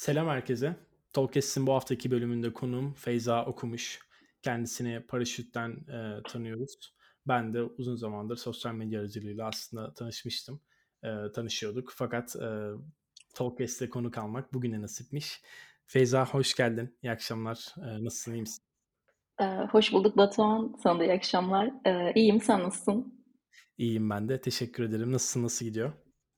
Selam herkese. Talkcast'in bu haftaki bölümünde konuğum Feyza Okumuş. Kendisini paraşütten tanıyoruz. Ben de uzun zamandır sosyal medya aracılığıyla aslında tanışmıştım. Tanışıyorduk. Fakat Talkcast'te konuk almak bugüne nasipmiş. Feyza hoş geldin. İyi akşamlar. Nasılsın, iyi misin? Hoş bulduk Batuhan. Sana da iyi akşamlar. İyiyim, sen nasılsın? İyiyim ben de. Teşekkür ederim. Nasılsın, nasıl gidiyor?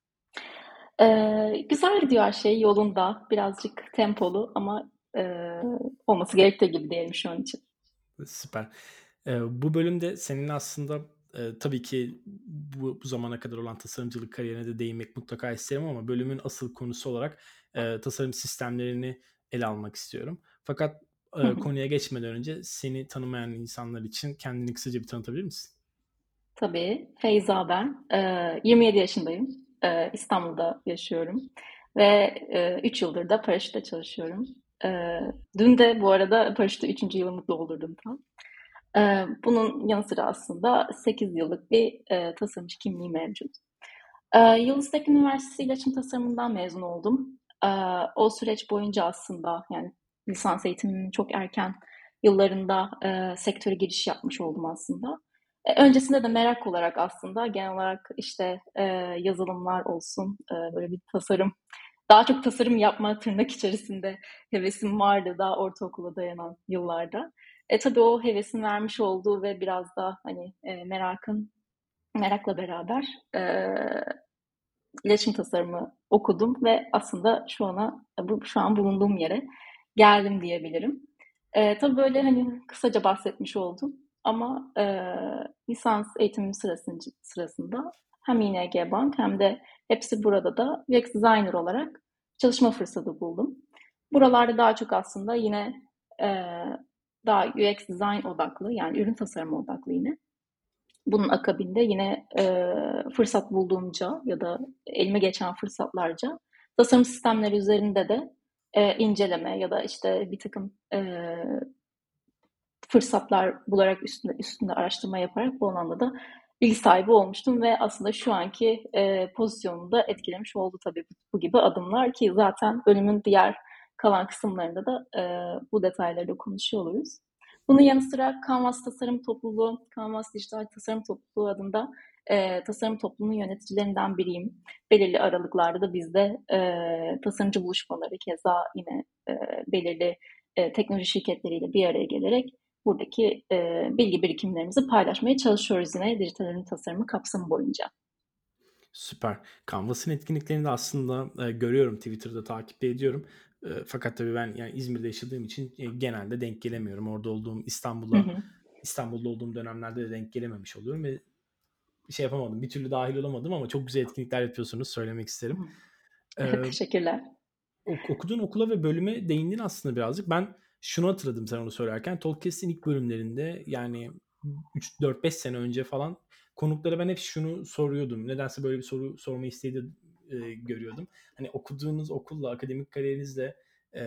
Güzel gidiyor her şey yolunda. Birazcık tempolu ama olması gerektiği gibi diyelim şu an için. Süper. Bu bölümde seninle aslında tabii ki bu zamana kadar olan tasarımcılık kariyerine de değinmek mutlaka isterim ama bölümün asıl konusu olarak tasarım sistemlerini ele almak istiyorum. Fakat Hı hı. konuya geçmeden önce seni tanımayan insanlar için kendini kısaca bir tanıtabilir misin? Tabii. Feyza ben. 27 yaşındayım. İstanbul'da yaşıyorum. Ve 3 yıldır da paraşütte çalışıyorum. Ee, Dün de bu arada paraşütte 3. yılımı doldurdum tam. Bunun yanı sıra aslında 8 yıllık bir tasarımcı kimliği mevcut. Yıldız Teknik Üniversitesi İletişim Tasarımından mezun oldum. O süreç boyunca aslında yani lisans eğitimimin çok erken yıllarında sektöre giriş yapmış oldum aslında. Öncesinde de merak olarak aslında genel olarak işte yazılımlar olsun, böyle bir tasarım, daha çok tasarım yapma tırnak içerisinde hevesim vardı daha ortaokula dayanan yıllarda. Tabii o hevesin vermiş olduğu ve biraz da hani merakla beraber e, iletişim tasarımı okudum ve aslında şu an bulunduğum yere geldim diyebilirim. Tabii böyle hani kısaca bahsetmiş oldum ama lisans eğitimim sırasında hem ING Bank hem de hepsi burada da UX designer olarak çalışma fırsatı buldum. Buralarda daha çok aslında yine e, daha UX design odaklı yani ürün tasarımı odaklı yine. Bunun akabinde yine fırsat bulduğumca ya da elime geçen fırsatlarca tasarım sistemleri üzerinde de inceleme ya da işte bir takım fırsatlar bularak üstünde araştırma yaparak bu alanda da bilgi sahibi olmuştum ve aslında şu anki pozisyonumu da etkilemiş oldu tabii bu gibi adımlar ki zaten bölümün diğer kalan kısımlarında da bu detayları da konuşuyor oluruz. Bunun yanı sıra Canvas Tasarım Topluluğu, Canvas Dijital Tasarım Topluluğu adında tasarım topluluğunun yöneticilerinden biriyim. Belirli aralıklarda da bizde tasarımcı buluşmaları keza yine belirli teknoloji şirketleriyle bir araya gelerek buradaki bilgi birikimlerimizi paylaşmaya çalışıyoruz yine dijital ürün tasarımı kapsamı boyunca. Süper. Canvas'ın etkinliklerini de aslında görüyorum, Twitter'da takip de ediyorum. Fakat tabii ben yani İzmir'de yaşadığım için genelde denk gelemiyorum. Orada olduğum Hı hı. İstanbul'da olduğum dönemlerde de denk gelememiş oluyorum ve bir şey yapamadım. Bir türlü dahil olamadım ama çok güzel etkinlikler yapıyorsunuz, söylemek isterim. Ee, Teşekkürler. Okuduğun okula ve bölüme değindin aslında birazcık. Ben şunu hatırladım sen onu söylerken. Talkcast'in ilk bölümlerinde yani 3-4-5 sene önce falan konuklara ben hep şunu soruyordum. Nedense böyle bir soru sorma isteği de görüyordum. Hani okuduğunuz okulla, akademik kariyerinizle e,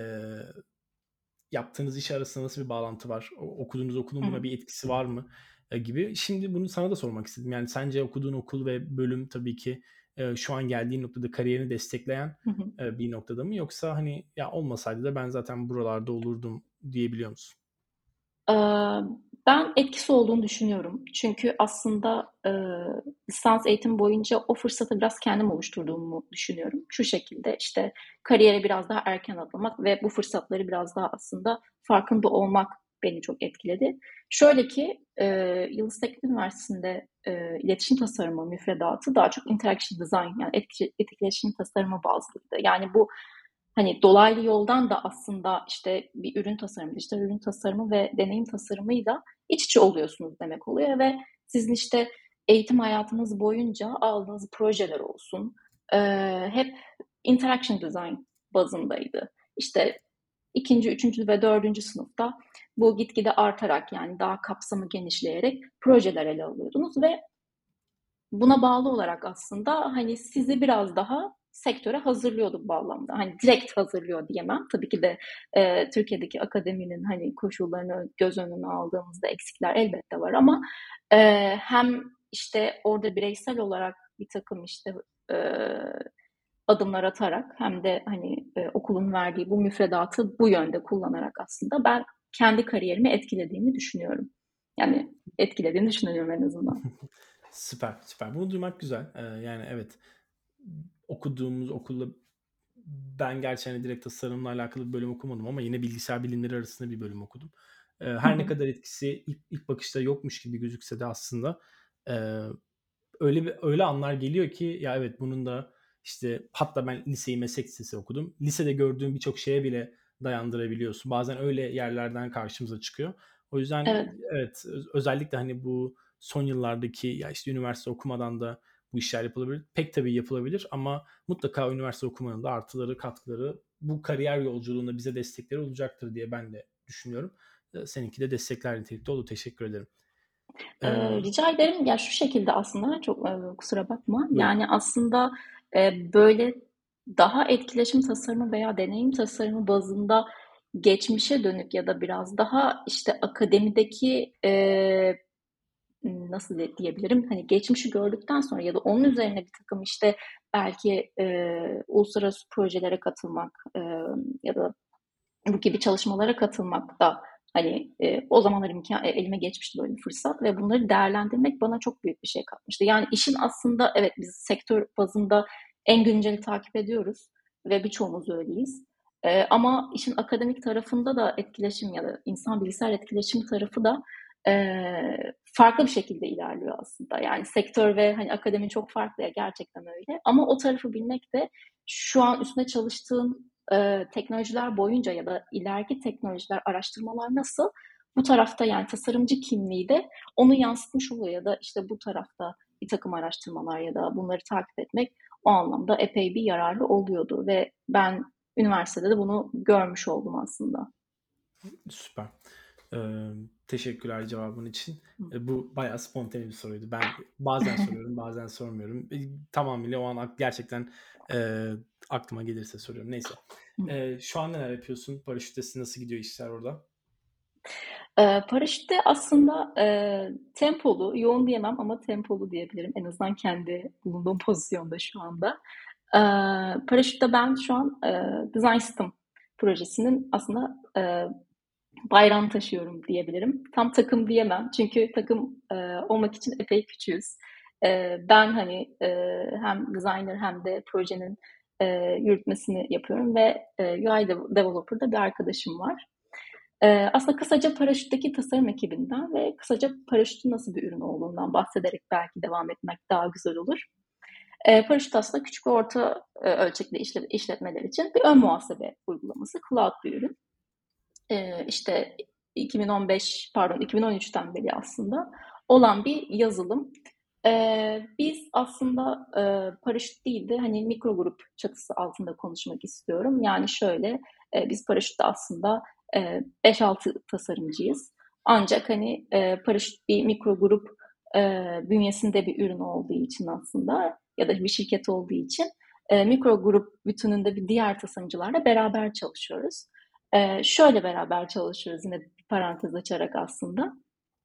yaptığınız iş arasında nasıl bir bağlantı var? Okuduğunuz okulun Hı buna hı. bir etkisi var mı? Gibi. Şimdi bunu sana da sormak istedim. Yani sence okuduğun okul ve bölüm tabii ki şu an geldiğin noktada kariyerini destekleyen Hı hı. bir noktada mı? Yoksa hani ya olmasaydı da ben zaten buralarda olurdum diyebiliyor musun? Eee, Ben etkisi olduğunu düşünüyorum. Çünkü aslında lisans eğitim boyunca o fırsatı biraz kendim oluşturduğumu düşünüyorum. Şu şekilde işte kariyere biraz daha erken atlamak ve bu fırsatları biraz daha aslında farkında olmak beni çok etkiledi. Şöyle ki Yıldız Teknik Üniversitesi'nde iletişim tasarımı müfredatı daha çok interaction design yani etkileşim tasarımı bazlıydı. Yani bu hani dolaylı yoldan da aslında işte bir ürün tasarımı, dijital ürün tasarımı ve deneyim tasarımıyla iç içe oluyorsunuz demek oluyor ve sizin işte eğitim hayatınız boyunca aldığınız projeler olsun, hep interaction design bazındaydı. İşte ikinci, üçüncü ve dördüncü sınıfta bu gitgide artarak yani daha kapsamı genişleyerek projeler ele alıyordunuz ve buna bağlı olarak aslında hani sizi biraz daha sektöre hazırlıyordu bu bağlamda. Hani direkt hazırlıyor diyemem. Tabii ki de Türkiye'deki akademinin hani koşullarını göz önüne aldığımızda eksikler elbette var ama e, hem işte orada bireysel olarak bir takım işte e, adımlar atarak hem de hani okulun verdiği bu müfredatı bu yönde kullanarak aslında ben kendi kariyerimi etkilediğimi düşünüyorum. Yani etkilediğini düşünüyorum en azından. Süper, süper. Bunu duymak güzel. Yani evet, okuduğumuz okulda ben gerçi hani direkt tasarımla alakalı bir bölüm okumadım ama yine bilgisayar bilimleri arasında bir bölüm okudum. Her ne kadar etkisi ilk bakışta yokmuş gibi gözükse de aslında e, öyle anlar geliyor ki ya evet bunun da işte hatta ben liseyi meslek lisesi okudum. Lisede gördüğüm birçok şeye bile dayandırabiliyorsun. Bazen öyle yerlerden karşımıza çıkıyor. O yüzden Evet. evet özellikle hani bu son yıllardaki ya işte üniversite okumadan da bu işler yapılabilir. Pek tabii yapılabilir ama mutlaka üniversite okumanın da artıları, katkıları bu kariyer yolculuğunda bize destekleri olacaktır diye ben de düşünüyorum. Seninki de destekler nitelikte oldu. Teşekkür ederim. Rica ederim. Ya şu şekilde aslında çok kusura bakma. Buyurun. Yani aslında böyle daha etkileşim tasarımı veya deneyim tasarımı bazında geçmişe dönük ya da biraz daha işte akademideki nasıl diyebilirim? Hani geçmişi gördükten sonra ya da onun üzerine bir takım işte belki uluslararası projelere katılmak ya da bu gibi çalışmalara katılmak da hani o zamanlar elime geçmişti böyle bir fırsat ve bunları değerlendirmek bana çok büyük bir şey katmıştı. Yani işin aslında evet biz sektör bazında en günceli takip ediyoruz ve birçoğumuz öyleyiz. Ama işin akademik tarafında da etkileşim ya da insan bilgisayar etkileşim tarafı da farklı bir şekilde ilerliyor aslında. Yani sektör ve hani akademi çok farklı ya gerçekten öyle. Ama o tarafı bilmek de şu an üstüne çalıştığım teknolojiler boyunca ya da ileriki teknolojiler, araştırmalar nasıl? Bu tarafta yani tasarımcı kimliği de onu yansıtmış oluyor ya da işte bu tarafta bir takım araştırmalar ya da bunları takip etmek o anlamda epey bir yararlı oluyordu ve ben üniversitede de bunu görmüş oldum aslında. Süper. Teşekkürler cevabın için. Bu bayağı spontane bir soruydu. Ben bazen soruyorum, bazen sormuyorum. Tamamıyla o an gerçekten e, aklıma gelirse soruyorum. Neyse. Şu an neler yapıyorsun? Paraşütesi nasıl gidiyor işler orada? Paraşütte aslında tempolu, yoğun diyemem ama tempolu diyebilirim. En azından kendi bulunduğum pozisyonda şu anda. Paraşütte ben şu an Design System projesinin aslında bayrağını taşıyorum diyebilirim. Tam takım diyemem çünkü takım olmak için epey küçüğüz. Ben hani hem designer hem de projenin yürütmesini yapıyorum ve UI developer'da bir arkadaşım var. Aslında kısaca paraşütteki tasarım ekibinden ve kısaca paraşütün nasıl bir ürün olduğundan bahsederek belki devam etmek daha güzel olur. Paraşüt aslında küçük ve orta ölçekli işletmeler için bir ön muhasebe uygulaması, cloud bir ürün. İşte 2013'ten beri aslında olan bir yazılım. Biz aslında paraşüt değil de hani mikro grup çatısı altında konuşmak istiyorum. Yani şöyle, biz paraşütte aslında 5-6 tasarımcıyız. Ancak hani paraşüt bir mikro grup bünyesinde bir ürün olduğu için aslında ya da bir şirket olduğu için mikro grup bütününde bir diğer tasarımcılarla beraber çalışıyoruz. Şöyle beraber çalışıyoruz yine bir parantez açarak aslında.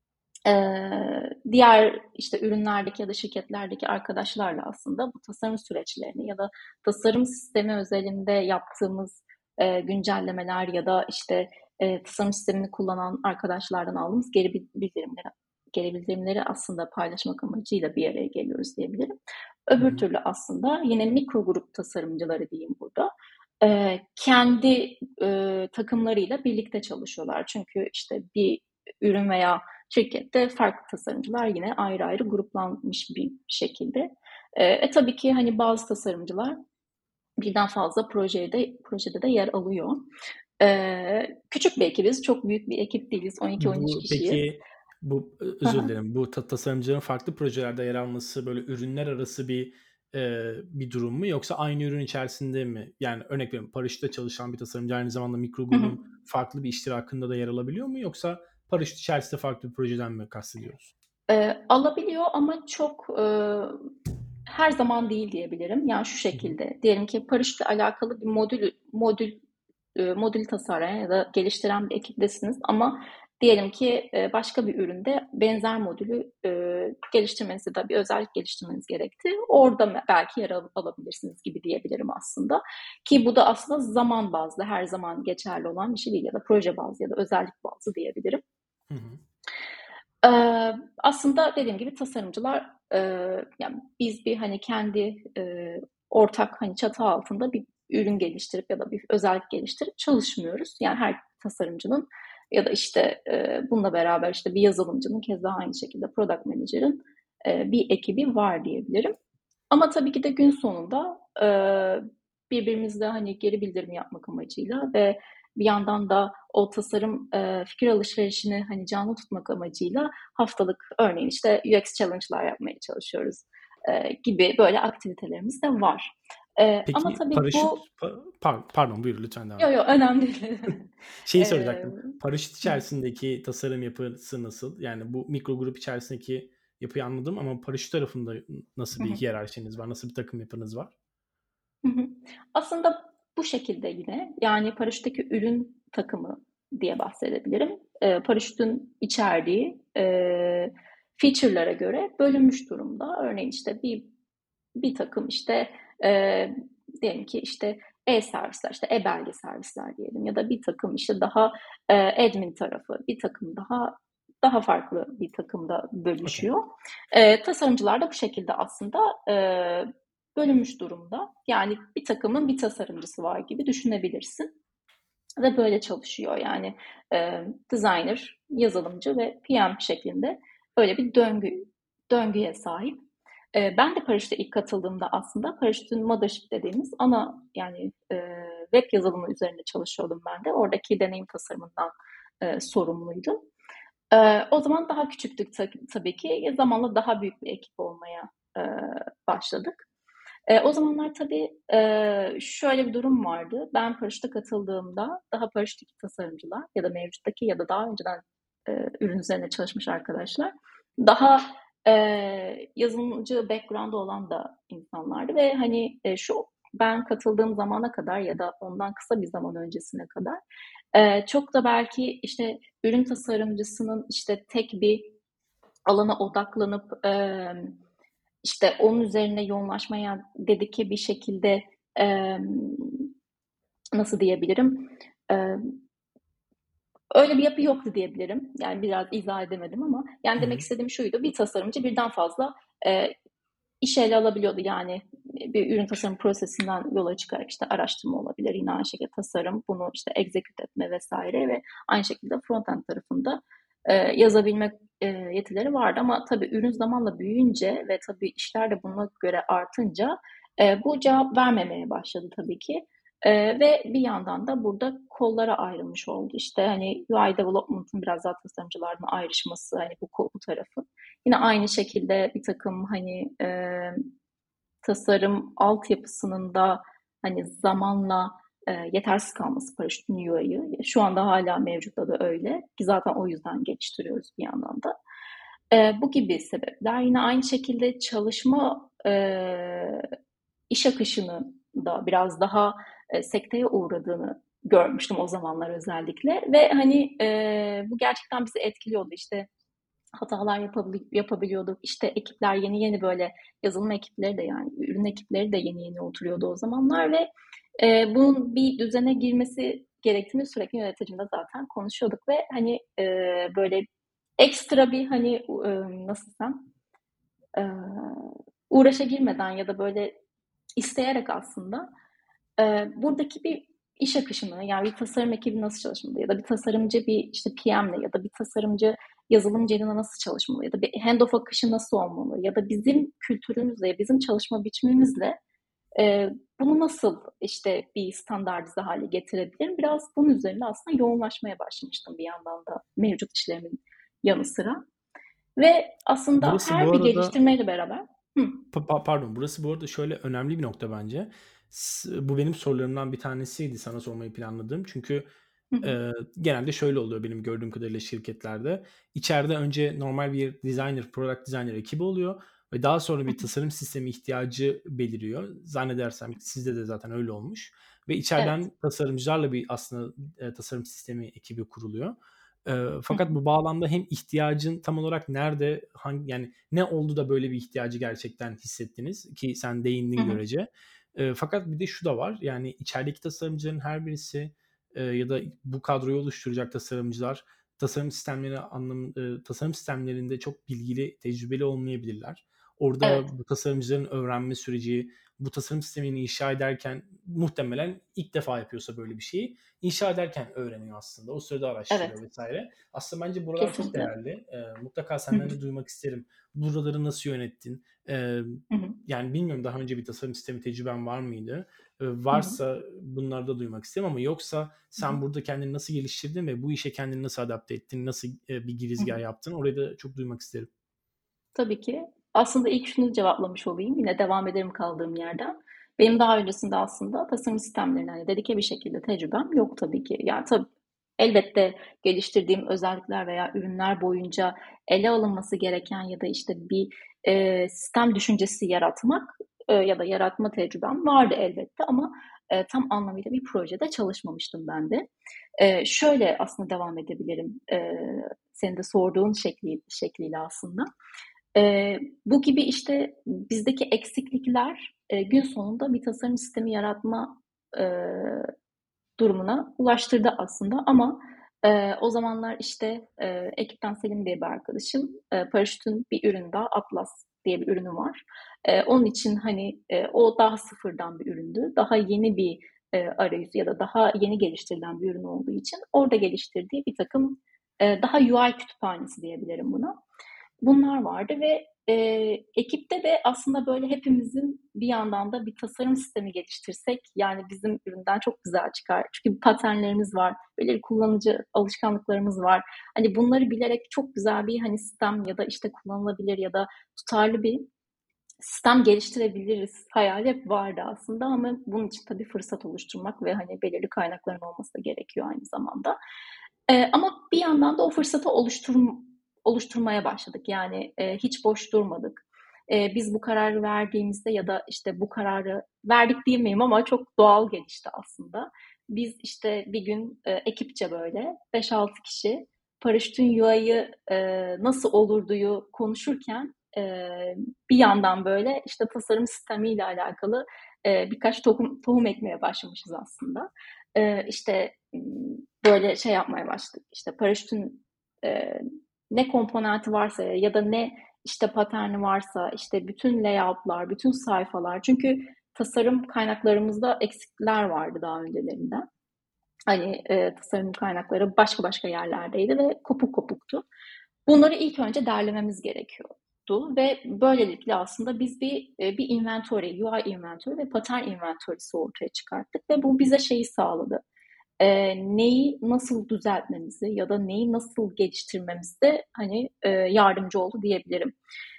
Diğer işte ürünlerdeki ya da şirketlerdeki arkadaşlarla aslında bu tasarım süreçlerini ya da tasarım sistemi özelinde yaptığımız güncellemeler ya da işte tasarım sistemini kullanan arkadaşlardan aldığımız geri bildirimleri aslında paylaşmak amacıyla bir araya geliyoruz diyebilirim. Hı Öbür hı. türlü aslında yine mikro grup tasarımcıları diyeyim burada. Kendi takımlarıyla birlikte çalışıyorlar. Çünkü işte bir ürün veya şirkette farklı tasarımcılar yine ayrı ayrı gruplanmış bir şekilde. Tabii ki hani bazı tasarımcılar birden fazla projede de yer alıyor. Küçük bir ekibiz, çok büyük bir ekip değiliz. 12-13 Bu kişiyiz. peki özür dilerim. Bu tasarımcıların farklı projelerde yer alması böyle ürünler arası bir durum mu yoksa aynı ürün içerisinde mi? Yani örnek veriyorum paraşütte çalışan bir tasarımcı aynı zamanda mikro grubun farklı bir iştirakında da yer alabiliyor mu yoksa paraşüt içerisinde farklı bir projeden mi kastediyoruz? Alabiliyor ama çok her zaman değil diyebilirim. Yani şu Hı hı. şekilde, diyelim ki paraşütle alakalı bir modül tasarlayan ya da geliştiren bir ekiptesiniz ama Diyelim ki başka bir üründe benzer modülü geliştirmeniz ya da bir özellik geliştirmeniz gerekti. Orada belki yer alabilirsiniz gibi diyebilirim aslında. Ki bu da aslında zaman bazlı, her zaman geçerli olan bir şey değil ya da proje bazlı ya da özellik bazlı diyebilirim. Hı hı. Aslında dediğim gibi tasarımcılar, yani biz bir hani kendi ortak hani çatı altında bir ürün geliştirip ya da bir özellik geliştirip çalışmıyoruz. Yani her tasarımcının ya da işte bununla beraber işte bir yazılımcının keza aynı şekilde product manager'ın bir ekibi var diyebilirim. Ama tabii ki de gün sonunda birbirimizle hani geri bildirim yapmak amacıyla ve bir yandan da o tasarım fikir alışverişini hani canlı tutmak amacıyla haftalık örneğin işte UX challenge'lar yapmaya çalışıyoruz gibi böyle aktivitelerimiz de var. Ama Peki tabii paraşüt bu pardon buyur lütfen devam yo et. yo önemli değil. Şeyi Eee, soracaktım. Paraşüt içerisindeki tasarım yapısı nasıl? Yani bu mikro grup içerisindeki yapıyı anladım ama paraşüt tarafında nasıl hı bir hı. hiyerarşiniz var? Nasıl bir takım yapınız var? Hı hı. Aslında bu şekilde yine, yani paraşütteki ürün takımı diye bahsedebilirim. Paraşütün içerdiği feature'lara göre bölünmüş durumda. Örneğin işte bir takım işte eee, diyelim ki işte e-servisler, işte e-belge servisler diyelim ya da bir takım işte daha admin tarafı, bir takım daha farklı bir takımda Okay. bölüşüyor. Tasarımcılar da bu şekilde aslında bölünmüş durumda. Yani bir takımın bir tasarımcısı var gibi düşünebilirsin ve böyle çalışıyor. Yani designer, yazılımcı ve PM şeklinde öyle bir döngüye sahip. Ben de Paraşüt'e ilk katıldığımda aslında Paraşüt'ün Mothership dediğimiz ana yani web yazılımı üzerinde çalışıyordum ben de. Oradaki deneyim tasarımından sorumluydum. O zaman daha küçüktük tabii ki. Zamanla daha büyük bir ekip olmaya e, başladık. O zamanlar tabii şöyle bir durum vardı. Ben paraşüte katıldığımda daha paraşütteki tasarımcılar ya da mevcuttaki ya da daha önceden ürün üzerine çalışmış arkadaşlar daha yazılımcı background'u olan da insanlardı ve hani şu ben katıldığım zamana kadar ya da ondan kısa bir zaman öncesine kadar çok da belki işte ürün tasarımcısının işte tek bir alana odaklanıp işte onun üzerine yoğunlaşmaya dedike bir şekilde nasıl diyebilirim? Eee, Öyle bir yapı yoktu diyebilirim. Yani biraz izah edemedim ama yani Hı demek hı. istediğim şuydu. Bir tasarımcı birden fazla eee, iş ele alabiliyordu. Yani bir ürün tasarım prosesinden yola çıkarak işte araştırma olabilir. Yine aynı şekilde tasarım, bunu işte execute etme vesaire ve aynı şekilde frontend tarafında yazabilmek yetileri vardı. Ama tabii ürün zamanla büyüyünce ve tabii işler de buna göre artınca bu cevap vermemeye başladı tabii ki. Ve bir yandan da burada kollara ayrılmış oldu. İşte hani UI development'ın biraz daha tasarımcılardan ayrışması hani bu tarafı. Yine aynı şekilde bir takım hani tasarım altyapısının da hani zamanla yetersiz kalması paraşütün UI'yı. Şu anda hala mevcutta da öyle ki zaten o yüzden geliştiriyoruz bir yandan da. Bu gibi sebepler. Yine aynı şekilde çalışma iş akışının da biraz daha sekteye uğradığını görmüştüm o zamanlar özellikle ve hani bu gerçekten bizi etkiliyordu. İşte hatalar yapabiliyorduk. İşte ekipler yeni yeni böyle yazılım ekipleri de yani ürün ekipleri de yeni yeni oturuyordu o zamanlar ve bunun bir düzene girmesi gerektiğini sürekli yöneticimle zaten konuşuyorduk ve hani böyle ekstra bir hani nasıl desem e, uğraşa girmeden ya da böyle isteyerek aslında buradaki bir iş akışını yani bir tasarım ekibi nasıl çalışmalı ya da bir tasarımcı bir işte PM'le ya da bir tasarımcı yazılımcıyla nasıl çalışmalı ya da bir handoff akışı nasıl olmalı ya da bizim kültürümüzle, bizim çalışma biçimimizle bunu nasıl işte bir standartize hale getirebilirim? Biraz bunun üzerine aslında yoğunlaşmaya başlamıştım bir yandan da mevcut işlerimin yanı sıra. Ve aslında Burası her bu bir arada geliştirmeyle beraber hı, pardon, burası bu arada şöyle önemli bir nokta bence. Bu benim sorularımdan bir tanesiydi sana sormayı planladığım. Çünkü hı, hı, genelde şöyle oluyor benim gördüğüm kadarıyla şirketlerde. İçeride önce normal bir designer, product designer ekibi oluyor ve daha sonra hı, bir tasarım sistemi ihtiyacı beliriyor. Zannedersem sizde de zaten öyle olmuş ve evet. içeriden tasarımcılarla bir aslında tasarım sistemi ekibi kuruluyor. Hı Fakat hı. bu bağlamda hem ihtiyacın tam olarak nerede, yani ne oldu da böyle bir ihtiyacı gerçekten hissettiniz ki sen Hı değindin hı. görece. Fakat bir de şu da var, yani içerideki tasarımcıların her birisi, ya da bu kadroyu oluşturacak tasarımcılar tasarım sistemlerinde çok bilgili, tecrübeli olmayabilirler. Evet, Orada bu tasarımcıların öğrenme süreci, bu tasarım sistemini inşa ederken muhtemelen ilk defa yapıyorsa böyle bir şeyi, inşa ederken öğreniyor aslında. O sırada araştırıyor evet. vesaire. Aslında bence buralar çok Kesinlikle. değerli. Mutlaka Hı hı. senden de duymak isterim. Buraları nasıl yönettin? Hı hı. Yani bilmiyorum, daha önce bir tasarım sistemi tecrüben var mıydı? Hı hı. Varsa bunları da duymak isterim, ama yoksa Hı hı. sen burada kendini nasıl geliştirdin ve bu işe kendini nasıl adapte ettin? Nasıl, bir Hı hı. girizgâh yaptın? Orayı da çok duymak isterim. Tabii ki. Aslında ilk şunu cevaplamış olayım, yine devam ederim kaldığım yerden. Benim daha öncesinde aslında tasarım sistemlerine, hani, dedike bir şekilde tecrübem yok tabii ki. Yani, tabii, elbette geliştirdiğim özellikler veya ürünler boyunca ele alınması gereken ya da, işte, bir, sistem düşüncesi yaratmak, ya da yaratma tecrübem vardı elbette ama, tam anlamıyla bir projede çalışmamıştım ben de. Şöyle aslında devam edebilirim, senin de sorduğun şekliyle aslında. Bu gibi, işte, bizdeki eksiklikler, gün sonunda bir tasarım sistemi yaratma, eee, durumuna ulaştırdı aslında ama, o zamanlar, işte, ekipten Selim diye bir arkadaşım, Paraşüt'ün bir ürünü daha, Atlas diye bir ürünü var. Onun için, hani, o daha sıfırdan bir üründü. Daha yeni bir, arayüz ya da daha yeni geliştirilen bir ürün olduğu için orada geliştirdiği birtakım, daha UI kütüphanesi diyebilirim buna. Bunlar vardı ve, ekipte de aslında böyle hepimizin bir yandan da bir tasarım sistemi geliştirsek, yani bizim üründen çok güzel çıkar. Çünkü paternlerimiz var, belirli kullanıcı alışkanlıklarımız var. Hani bunları bilerek çok güzel bir, hani, sistem ya da, işte, kullanılabilir ya da tutarlı bir sistem geliştirebiliriz hayali hep vardı aslında ama bunun için tabii fırsat oluşturmak ve, hani, belirli kaynakların olması da gerekiyor aynı zamanda. Ama bir yandan da o fırsatı oluşturmaya başladık. Yani, hiç boş durmadık. Biz bu kararı verdiğimizde ya da, işte, bu kararı verdik diyemeyeyim ama çok doğal gelişti aslında. Biz, işte, bir gün, ekipçe böyle 5-6 kişi Paraşüt'ün UI'yı, nasıl olurduyu konuşurken, bir yandan böyle, işte, tasarım sistemiyle alakalı, birkaç tohum ekmeye başlamışız aslında. İşte, böyle şey yapmaya başladık, işte, paraşütün, eee, ne komponenti varsa ya da ne, işte, paterni varsa, işte, bütün layout'lar, bütün sayfalar çünkü tasarım kaynaklarımızda eksikler vardı daha öncelerinden. Hani, tasarım kaynakları başka başka yerlerdeydi ve kopuk kopuktu. Bunları ilk önce derlememiz gerekiyordu ve böylelikle aslında biz bir inventory, UI inventory ve pattern inventory'si ortaya çıkarttık ve bu bize şeyi sağladı. Neyi nasıl düzeltmemizi ya da neyi nasıl geliştirmemizde, hani, yardımcı oldu diyebilirim.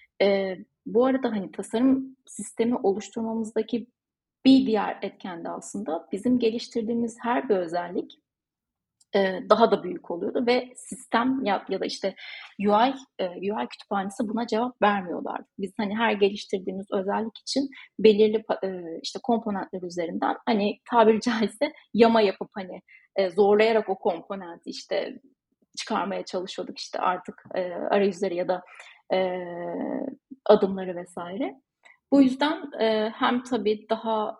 Bu arada, hani, tasarım sistemi oluşturmamızdaki bir diğer etken de aslında bizim geliştirdiğimiz her bir özellik, daha da büyük oluyordu ve sistem ya da, işte, UI, UI kütüphanesi buna cevap vermiyorlardı. Biz, hani, her geliştirdiğimiz özellik için belirli işte, komponentler üzerinden, hani, tabiri caizse yama yapıp, hani, zorlayarak o komponenti, işte, çıkarmaya çalışıyorduk, işte, artık, arayüzleri ya da, eee, adımları vs. Bu yüzden, hem tabii daha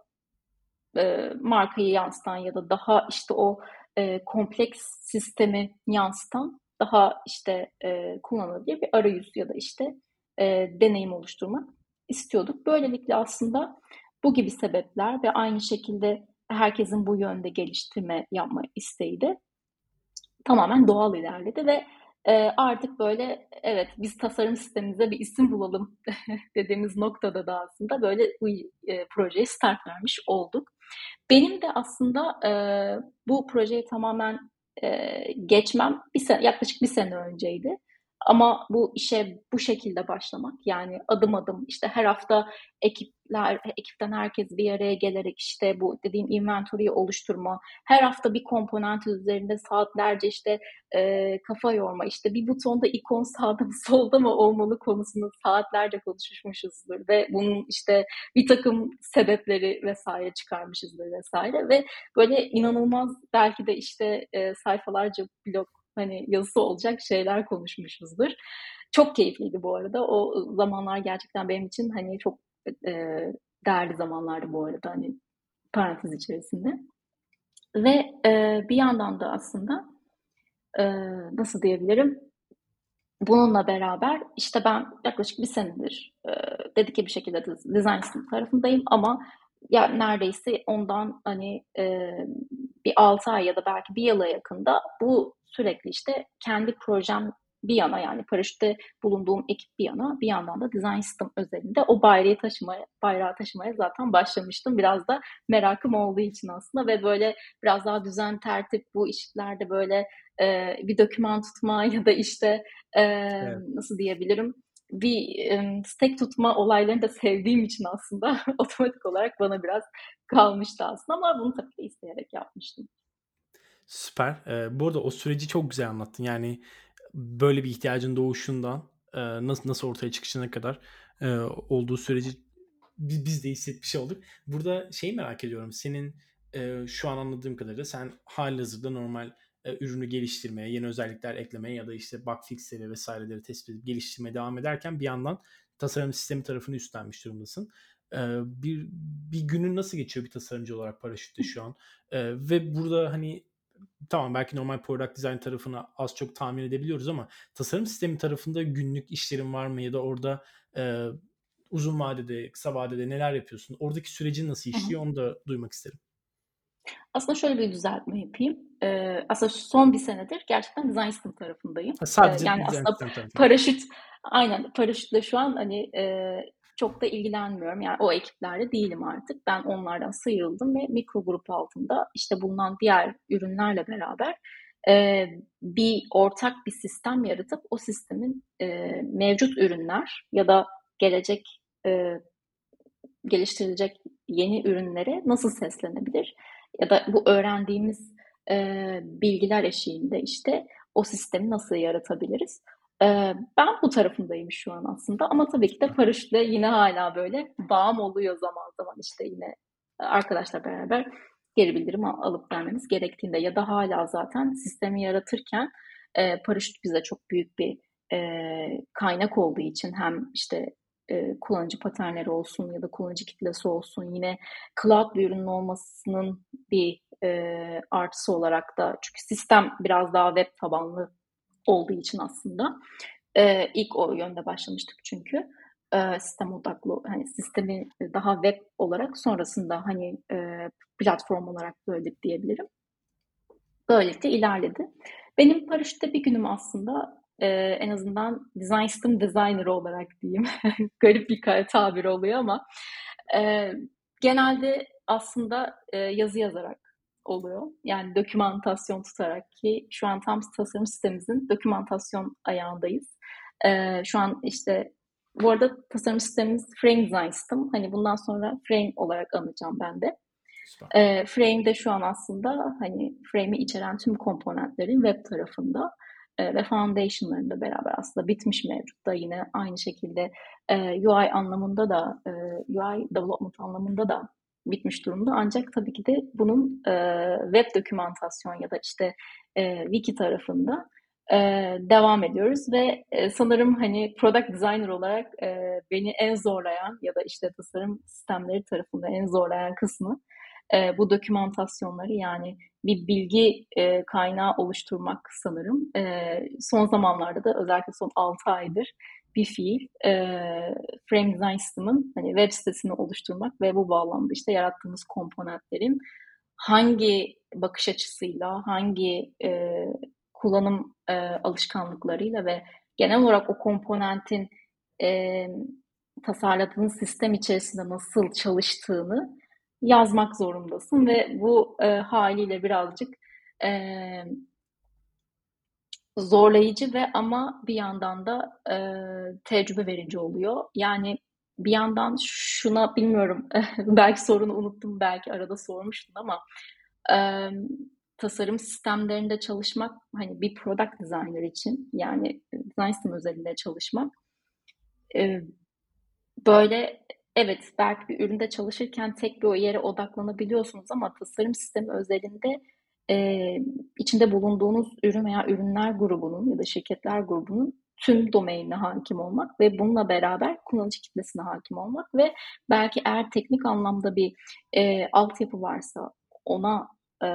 markayı yansıtan ya da daha, işte, o, kompleks sistemi yansıtan daha, işte, kullanılabilir bir arayüz ya da, işte, deneyim oluşturmak istiyorduk. Böylelikle aslında bu gibi sebepler ve aynı şekilde herkesin bu yönde geliştirme yapma isteği de tamamen doğal ilerledi ve, artık böyle, evet, biz tasarım sistemimize bir isim bulalım dediğimiz noktada da aslında böyle bu, projeye start vermiş olduk. Benim de aslında, bu projeye tamamen, geçmem yaklaşık bir sene önceydi. Ama bu işe bu şekilde başlamak, yani adım adım, işte, her hafta ekipten herkes bir araya gelerek, işte, bu dediğim inventory'yi oluşturma, her hafta bir komponent üzerinde saatlerce, işte, kafa yorma, işte, bir butonda ikon sağda mı solda mı olmalı konusunu saatlerce konuşmuşuzdur ve bunun, işte, birtakım sebepleri vesaire çıkarmışızdır vesaire ve böyle inanılmaz belki de, işte, sayfalarca blog hani yazısı olacak şeyler konuşmuşuzdur. Çok keyifliydi bu arada. O zamanlar gerçekten benim için hani çok değerli zamanlardı bu arada, hani parantez içerisinde. Ve bir yandan da aslında nasıl diyebilirim? Bununla beraber işte ben yaklaşık bir senedir dedike bir şekilde design system tarafındayım ama ya neredeyse ondan hani bir 6 ay ya da belki bir yıla yakında bu sürekli işte kendi projem bir yana, yani paraşütte bulunduğum ekip bir yana, bir yandan da design system özelinde o bayrağı taşımaya zaten başlamıştım. Biraz da merakım olduğu için aslında ve böyle biraz daha düzen tertip bu işlerde böyle bir doküman tutma ya da işte Evet. nasıl diyebilirim, bir stek tutma olaylarını da sevdiğim için aslında otomatik olarak bana biraz kalmıştı aslında ama bunu tabii ki isteyerek yapmıştım. Süper. Bu arada o süreci çok güzel anlattın. Yani böyle bir ihtiyacın doğuşundan, nasıl ortaya çıkışına kadar, olduğu süreci biz de hissetmiş olduk. Burada şeyi merak ediyorum. Senin, şu an anladığım kadarıyla sen hâlihazırda normal, ürünü geliştirmeye, yeni özellikler eklemeye ya da işte bug fix'leri vs.leri tespit edip geliştirmeye devam ederken bir yandan tasarım sistemi tarafını üstlenmiş durumdasın. Bir günün nasıl geçiyor bir tasarımcı olarak paraşütte şu an? Ve burada hani tamam belki normal product design tarafını az çok tahmin edebiliyoruz ama tasarım sistemi tarafında günlük işlerin var mı ya da orada e, uzun vadede, kısa vadede neler yapıyorsun? Oradaki sürecin nasıl Hı hı. işliyor onu da duymak isterim. Aslında şöyle bir düzeltme yapayım. Aslında son bir senedir gerçekten design system tarafındayım. Ha, sadece Yani design aslında sistem tarafında. paraşüt, aynen paraşütle şu an hani çok da ilgilenmiyorum. Yani o ekiplerde değilim artık. Ben onlardan sıyrıldım ve mikro grup altında işte bulunan diğer ürünlerle beraber bir ortak bir sistem yaratıp o sistemin mevcut ürünler ya da gelecek e, geliştirilecek yeni ürünlere nasıl seslenebilir? Ya da bu öğrendiğimiz bilgiler eşiğinde işte o sistemi nasıl yaratabiliriz? Ben bu tarafındayım şu an aslında ama tabii ki de paraşütle yine hala böyle bağım oluyor zaman zaman işte yine arkadaşlar beraber geri bildirim alıp vermemiz gerektiğinde ya da hala zaten sistemi yaratırken paraşüt bize çok büyük bir kaynak olduğu için hem işte kullanıcı paternleri olsun ya da kullanıcı kitlesi olsun yine cloud bir ürünün olmasının bir artısı olarak da çünkü sistem biraz daha web tabanlı olduğu için aslında ilk o yönde başlamıştık çünkü sistem odaklı hani sistemi daha web olarak sonrasında hani platform olarak böldük diyebilirim. Böylelikle ilerledi. Benim paraşütte bir günüm aslında en azından design system designer olarak diyeyim. Garip bir tabir oluyor ama e, genelde aslında yazı yazarak oluyor. Yani dokümantasyon tutarak ki şu an tam tasarım sistemimizin dokümantasyon ayağındayız. Şu an işte bu arada tasarım sistemimiz Frame Design System. Hani bundan sonra Frame olarak anacağım ben de. Süper. Frame'de şu an aslında hani frame'i içeren tüm komponentlerin web tarafında ve foundation'larında beraber aslında bitmiş mevcut da yine aynı şekilde UI anlamında da UI development anlamında da bitmiş durumda. Ancak tabii ki de bunun web dokümantasyon ya da işte wiki tarafında devam ediyoruz ve sanırım hani product designer olarak beni en zorlayan ya da işte tasarım sistemleri tarafında en zorlayan kısmı bu dokümantasyonları yani bir bilgi kaynağı oluşturmak sanırım. Son zamanlarda da özellikle son 6 aydır bir fiil Frame Design System'ın hani web sitesini oluşturmak ve bu bağlamda işte yarattığımız komponentlerin hangi bakış açısıyla, hangi kullanım alışkanlıklarıyla ve genel olarak o komponentin e, tasarladığınız sistem içerisinde nasıl çalıştığını yazmak zorundasın ve bu haliyle birazcık e, zorlayıcı ve ama bir yandan da tecrübe verici oluyor. Yani bir yandan şuna bilmiyorum belki sorunu unuttum belki arada sormuştun ama e, tasarım sistemlerinde çalışmak hani bir product designer için yani design sistem özelinde çalışmak e, böyle evet belki bir üründe çalışırken tek bir o yere odaklanabiliyorsunuz ama tasarım sistemi özelinde içinde bulunduğunuz ürün veya ürünler grubunun ya da şirketler grubunun tüm domainine hakim olmak ve bununla beraber kullanıcı kitlesine hakim olmak ve belki eğer teknik anlamda bir altyapı varsa ona e,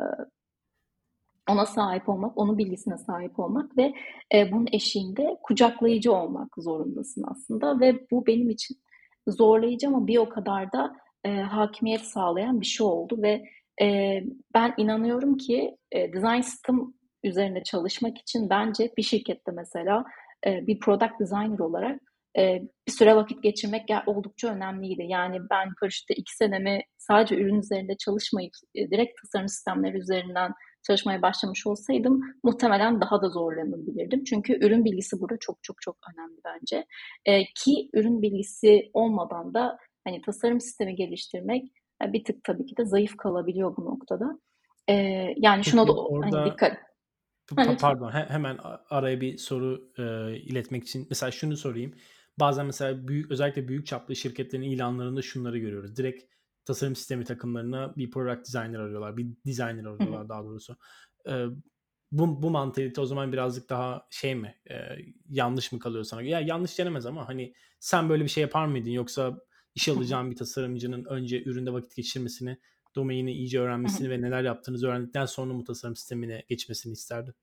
ona sahip olmak, onun bilgisine sahip olmak ve bunun eşiğinde kucaklayıcı olmak zorundasın aslında ve bu benim için zorlayıcı ama bir o kadar da hakimiyet sağlayan bir şey oldu ve ben inanıyorum ki design system üzerine çalışmak için bence bir şirkette mesela bir product designer olarak bir süre vakit geçirmek oldukça önemliydi. Yani ben Paraşüt'te 2 senemi sadece ürün üzerinde çalışmayıp direkt tasarım sistemleri üzerinden çalışmaya başlamış olsaydım muhtemelen daha da zorlanabilirdim. Çünkü ürün bilgisi burada çok çok çok önemli bence. Ki ürün bilgisi olmadan da hani tasarım sistemi geliştirmek bir tık tabii ki de zayıf kalabiliyor bu noktada. Yani şuna da Peki hani orada dikkat. Ha, lütfen. pardon, hemen araya bir soru iletmek için mesela şunu sorayım. Bazen mesela özellikle büyük çaplı şirketlerin ilanlarında şunları görüyoruz. Direkt tasarım sistemi takımlarına bir product designer arıyorlar, bir designer Hı hı. arıyorlar daha doğrusu. E, bu mantalite o zaman birazcık daha şey mi? Yanlış mı kalıyor sana? Ya yanlış denemez ama hani sen böyle bir şey yapar mıydın? Yoksa işe Hı hı. alacağın bir tasarımcının önce üründe vakit geçirmesini, domaini iyice Hı hı. öğrenmesini ve neler yaptığınızı öğrendikten sonra bu tasarım sistemine geçmesini isterdin?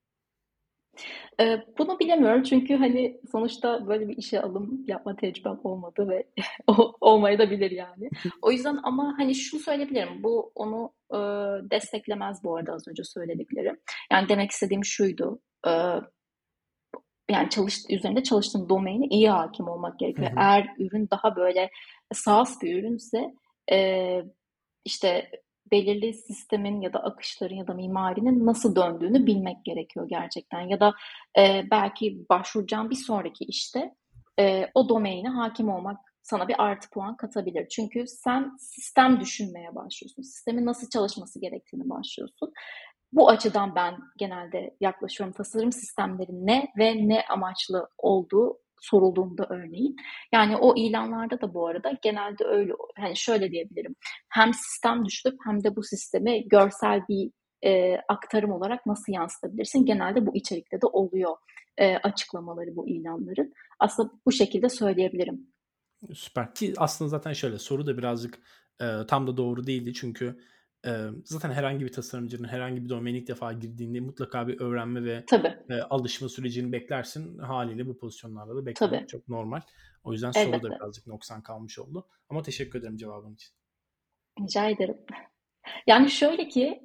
Bunu bilemiyorum çünkü hani sonuçta böyle bir işe alım yapma tecrübem olmadı ve olmaya da bilir yani. O yüzden ama hani şunu söyleyebilirim. Bu onu desteklemez bu arada az önce söyledikleri. Yani demek istediğim şuydu. Yani üzerinde çalıştığın domaine iyi hakim olmak Hı gerekiyor. hı. Eğer ürün daha böyle SaaS bir ürünse e, işte belirli sistemin ya da akışların ya da mimarinin nasıl döndüğünü bilmek gerekiyor gerçekten. Ya da belki başvuracağın bir sonraki işte o domaine hakim olmak sana bir artı puan katabilir. Çünkü sen sistem düşünmeye başlıyorsun. Sistemin nasıl çalışması gerektiğini başlıyorsun. Bu açıdan ben genelde yaklaşıyorum. Tasarım sistemleri ne ve ne amaçlı olduğu sorulduğunda örneğin. Yani o ilanlarda da bu arada genelde öyle, hani şöyle diyebilirim. Hem sistem düşünüp hem de bu sistemi görsel bir aktarım olarak nasıl yansıtabilirsin? Genelde bu içerikte de oluyor açıklamaları bu ilanların. Aslında bu şekilde söyleyebilirim. Süper. Ki aslında zaten şöyle soru da birazcık tam da doğru değildi. Çünkü zaten herhangi bir tasarımcının herhangi bir domaine ilk defa girdiğinde mutlaka bir öğrenme ve Tabii, alışma sürecini beklersin. Haliyle bu pozisyonlarda da beklemek tabii. çok normal. O yüzden soru da Elbette. birazcık noksan kalmış oldu. Ama teşekkür ederim cevabın için. Rica ederim. Yani şöyle ki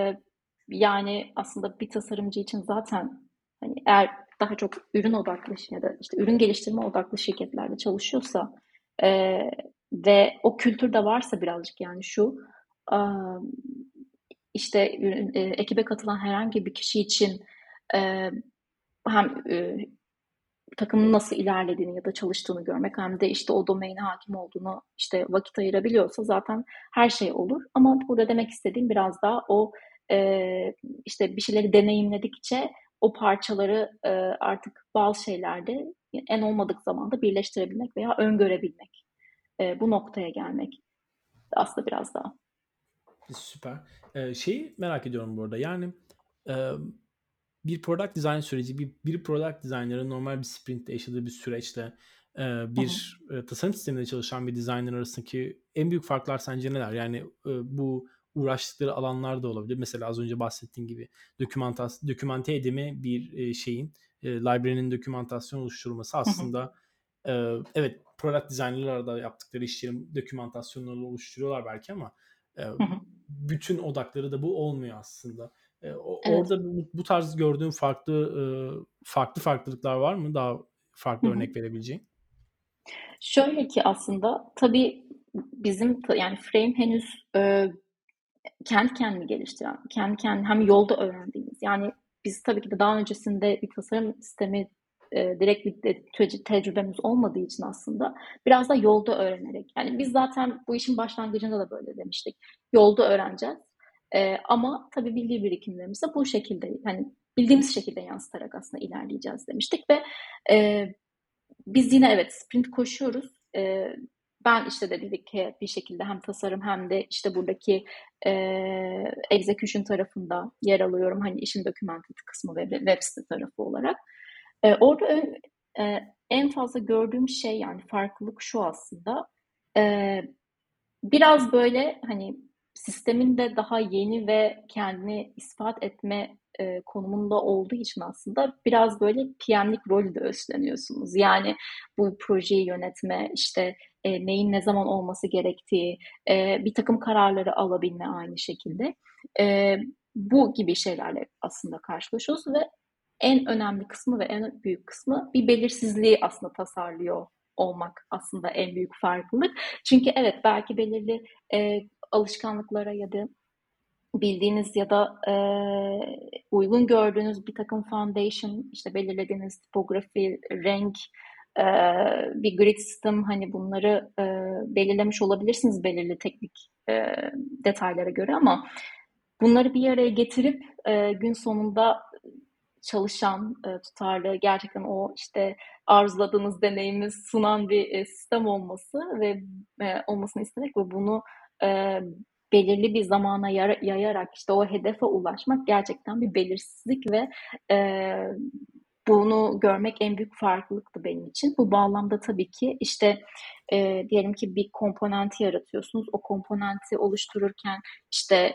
yani aslında bir tasarımcı için zaten hani eğer daha çok ürün odaklı ya da işte ürün geliştirme odaklı şirketlerde çalışıyorsa eee, ve o kültürde varsa birazcık yani şu am, işte ekibe katılan herhangi bir kişi için eee, hem takımın nasıl ilerlediğini ya da çalıştığını görmek hem de işte o domaine hakim olduğunu işte vakit ayırabiliyorsa zaten her şey olur. Ama burada demek istediğim biraz daha o işte bir şeyleri deneyimledikçe o parçaları artık bazı şeylerde en olmadık zamanda birleştirebilmek veya öngörebilmek. Bu noktaya gelmek aslında biraz daha. Süper. Şeyi merak ediyorum bu arada. Yani e, bir product design süreci, bir product designer'ın normal bir sprintte yaşadığı bir süreçte Hı hı, bir tasarım sisteminde çalışan bir designer arasındaki en büyük farklar sence neler? Yani bu uğraştıkları alanlar da olabilir. Mesela az önce bahsettiğim gibi dokümante edimi bir library'nin dokümantasyon oluşturulması hı hı, aslında evet product designer'lar da yaptıkları işlerin dokümantasyonlarını oluşturuyorlar belki ama e, hı hı. bütün odakları da bu olmuyor aslında. Evet. Orada bu tarz gördüğün farklı farklılıklar var mı? Daha Hı farklı hı. örnek verebileceğin? Şöyle ki aslında tabii bizim yani Frame henüz kendi kendini geliştiren, kendi kendini hem yolda öğrendiğimiz. Yani biz tabii ki de daha öncesinde bir tasarım sistemi direkt bir tecrübemiz olmadığı için aslında biraz da yolda öğrenerek. Yani biz zaten bu işin başlangıcında da böyle demiştik. Yolda öğreneceğiz. Ama tabii bilgi birikimlerimizi bu şekilde hani bildiğimiz şekilde yansıtarak aslında ilerleyeceğiz demiştik ve e, biz yine evet sprint koşuyoruz. ben işte de dedik ki bir şekilde hem tasarım hem de işte buradaki execution tarafında yer alıyorum. Hani işin documented kısmı ve web site tarafı olarak. Orada en fazla gördüğüm şey, yani farklılık şu aslında. E, Biraz böyle hani sistemin de daha yeni ve kendini ispat etme konumunda olduğu için aslında biraz böyle PM'lik rolü de üstleniyorsunuz. Yani bu projeyi yönetme, işte neyin ne zaman olması gerektiği, bir takım kararları alabilme aynı şekilde. E, Bu gibi şeylerle aslında karşılaşıyoruz ve en önemli kısmı ve en büyük kısmı bir belirsizliği aslında tasarlıyor olmak, aslında en büyük farklılık. Çünkü evet, belki belirli alışkanlıklara ya da bildiğiniz ya da uygun gördüğünüz bir takım foundation, işte belirlediğiniz tipografi, renk, e, bir grid sistem, hani bunları belirlemiş olabilirsiniz belirli teknik detaylara göre, ama bunları bir araya getirip gün sonunda çalışan, tutarlı, gerçekten o işte arzuladığınız deneyimi sunan bir sistem olması ve olmasını istemek ve bunu e, belirli bir zamana yayarak işte o hedefe ulaşmak gerçekten bir belirsizlik ve e, bunu görmek en büyük farklılıktı benim için. Bu bağlamda tabii ki işte diyelim ki bir komponenti yaratıyorsunuz. O komponenti oluştururken işte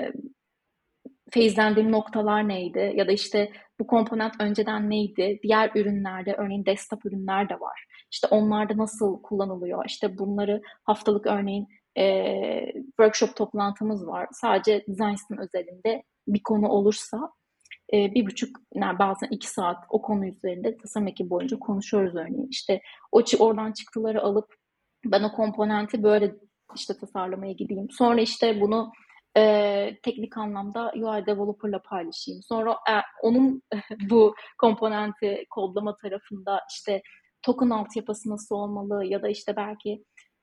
feyizlendiğim noktalar neydi? Ya da işte bu komponent önceden neydi? Diğer ürünlerde, örneğin desktop ürünler de var. İşte onlarda nasıl kullanılıyor? İşte bunları haftalık, örneğin workshop toplantımız var. Sadece design system özelinde bir konu olursa 1,5, yani bazen 2 saat o konu üzerinde tasarım ekibi boyunca konuşuyoruz örneğin. İşte oradan çıktıları alıp ben o komponenti böyle işte tasarlamaya gideyim. Sonra işte bunu teknik anlamda UI developer'la paylaşayım. Sonra onun bu komponenti kodlama tarafında işte token altyapısı nasıl olmalı ya da işte belki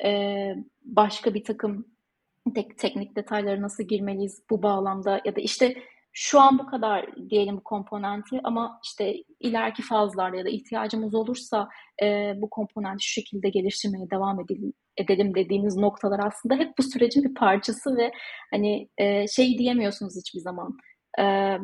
başka bir takım teknik detaylara nasıl girmeliyiz bu bağlamda, ya da işte şu an bu kadar diyelim komponenti, ama işte ileriki fazlarda ya da ihtiyacımız olursa bu komponenti şu şekilde geliştirmeye devam edelim dediğimiz noktalar aslında hep bu sürecin bir parçası ve hani şey diyemiyorsunuz hiçbir zaman. E,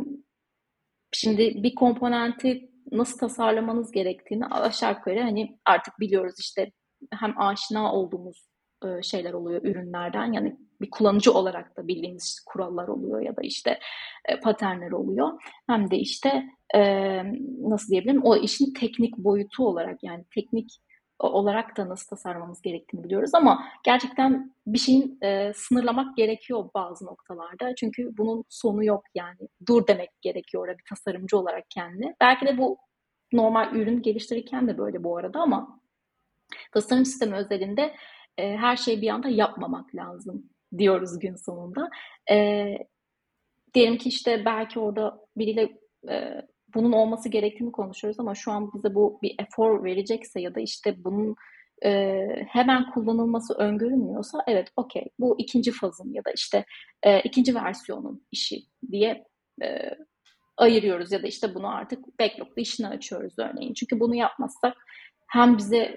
Şimdi bir komponenti nasıl tasarlamanız gerektiğini aşağı yukarı hani artık biliyoruz, işte hem aşina olduğumuz şeyler oluyor ürünlerden, yani bir kullanıcı olarak da bildiğimiz işte kurallar oluyor ya da işte paternler oluyor. Hem de işte e, nasıl diyebilirim, o işin teknik boyutu olarak, yani teknik olarak da nasıl tasarlamamız gerektiğini biliyoruz, ama gerçekten bir şeyin sınırlamak gerekiyor bazı noktalarda. Çünkü bunun sonu yok yani. Dur demek gerekiyor orada bir tasarımcı olarak kendine. Belki de bu normal ürün geliştirirken de böyle bu arada, ama tasarım sistemi özelinde her şeyi bir anda yapmamak lazım diyoruz gün sonunda. E, Diyelim ki işte belki orada biriyle bunun olması gerektiğini konuşuyoruz, ama şu an bize bu bir efor verecekse ya da işte bunun hemen kullanılması öngörülmüyorsa, evet, okey, bu ikinci fazın ya da işte ikinci versiyonun işi diye e, ayırıyoruz ya da işte bunu artık backlog'da işini açıyoruz örneğin. Çünkü bunu yapmazsak hem bize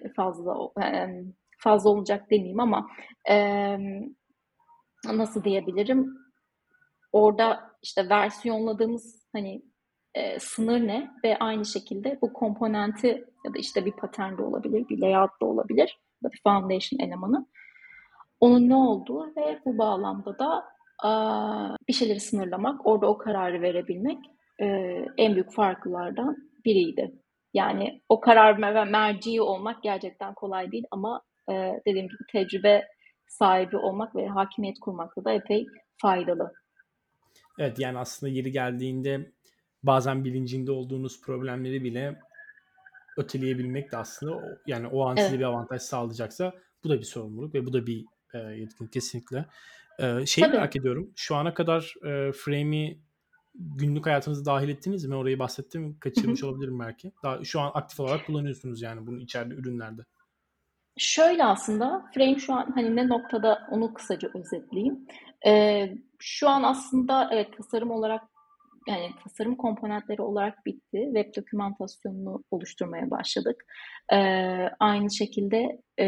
fazla olacak demeyeyim, ama e, nasıl diyebilirim, orada işte versiyonladığımız hani sınır ne ve aynı şekilde bu komponenti ya da işte bir pattern de olabilir, bir layout da olabilir, ya da bir foundation elemanı. Onun ne olduğu ve bu bağlamda da bir şeyleri sınırlamak, orada o kararı verebilmek en büyük farklardan biriydi. Yani o karar merci olmak gerçekten kolay değil, ama dediğim gibi tecrübe sahibi olmak ve hakimiyet kurmakta da epey faydalı. Evet, yani aslında yeri geldiğinde bazen bilincinde olduğunuz problemleri bile öteleyebilmek de aslında yani o an size Evet, bir avantaj sağlayacaksa bu da bir sorumluluk ve bu da bir yetkinlik kesinlikle. Şeyi tabii. merak ediyorum. Şu ana kadar Frame'i günlük hayatınıza dahil ettiniz mi? Orayı bahsettim. Hı hı. Kaçırmış olabilirim belki. Daha şu an aktif olarak kullanıyorsunuz yani bunu içeride ürünlerde. Şöyle, aslında Frame şu an hani ne noktada, onu kısaca özetleyeyim. Şu an aslında evet, tasarım olarak, yani tasarım komponentleri olarak bitti. Web dokümantasyonunu oluşturmaya başladık. Aynı şekilde